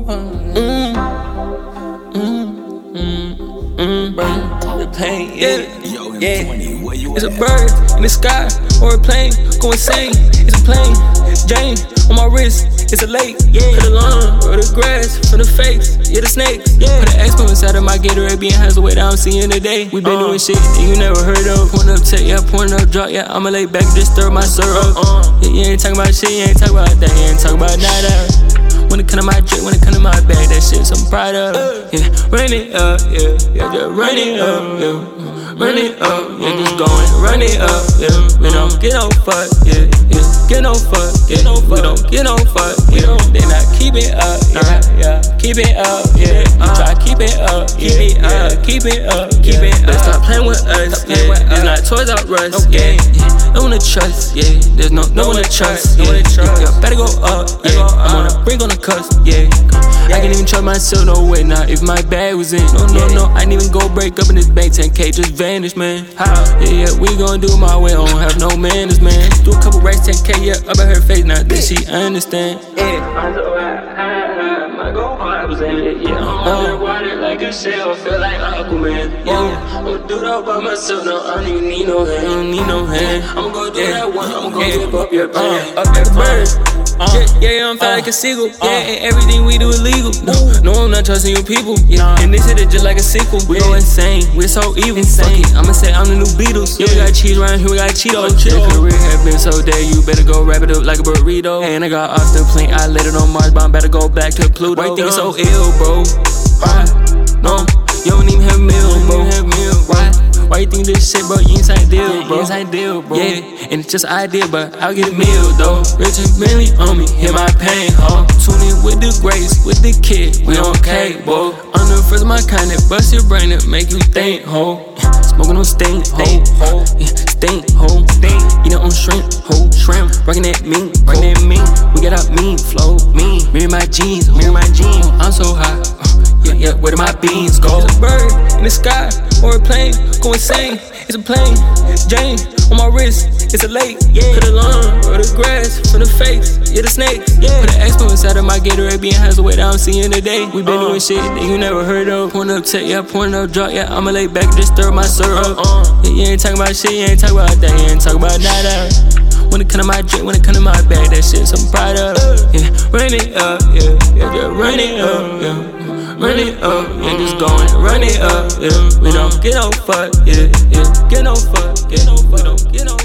The pain, yeah. It's a bird in the sky or a plane, go insane. It's a plane, Jane on my wrist. It's a lake, cut the lawn or the grass from the fakes, the snakes. Put an Expo inside of my Gatorade, being has the way that I'm seeing today. We been doing shit that you never heard of. Pouring up tech, pouring up drop, I'ma lay back, just stir my syrup. You ain't talking about shit, you ain't talking about that, you ain't talking about nada. When it come to my drink, when it come to my bag, that shit's I'm proud of. Run it up, just run it up, run it up, just going, run it up, we don't get no fuck, get no fuck, we don't get no fuck, they not keep it up, keep it up, you try keep it up, keep it up, Let's stop playing with us, it's not Toys R Us, no one to trust, there's no one to trust, better go up, I'm on a brink on the cusp, I can't even trust myself, no way, not if my bag was in, no, I didn't even go break up in this bank, 10K just vanish, man. We gon' do it my way, I don't have no manners, man. Do a couple racks, 10K, up at her face, now that she understand. I'm so high, my go hard, I was in it, I'm underwater like a shell, feel like Aquaman, I'ma do that by myself, no, I don't even need no hand, I'ma go do that one, I'ma go give up your plan, up that bird. I'm fat like a seagull. And everything we do is legal. No, I'm not trusting you people. And this shit is just like a sequel. We go insane, we're so evil. I'ma say I'm the new Beatles. We got cheese around here, we got Cheetos. Your career has been so dead, you better go wrap it up like a burrito. And I got off the plane, I let it on Mars, but I'm better go back to Pluto. Why you think so ill, bro? No, you don't even have meal, bro. Why you think this shit, bro? You inside deal, bro. And it's just an idea, but I'll get a meal, though. Rich and Bentley on me, hear my pain, ho. Tune in with the grace, with the kid, we on cable. I'm the first of my kind that bust your brain and make you think, ho. Smoking on stink, ho. Stink, ho. Eating on shrimp, ho. Rockin' that meat, We got our mean flow, Mirror my jeans, I'm so high. Where do my beans go? It's a bird in the sky or a plane, go insane. It's a plane, Jane on my wrist. It's a lake, cut the lawn or the grass from the fakes, the snakes. Put an Expo inside of my Gatorade, being has the way that I'm seeing today. We been doing shit that you never heard of. Pouring up tech, pouring up drop, I'ma lay back, just stir my syrup. You ain't talking about shit, you ain't talking about that, you ain't talking about nada. When it come to my drink, when it come to my bag, that shit's I'm proud of. Run it up, just run it up, run it up, just going, run it up, we don't get no fuck, get no fuck, we don't get no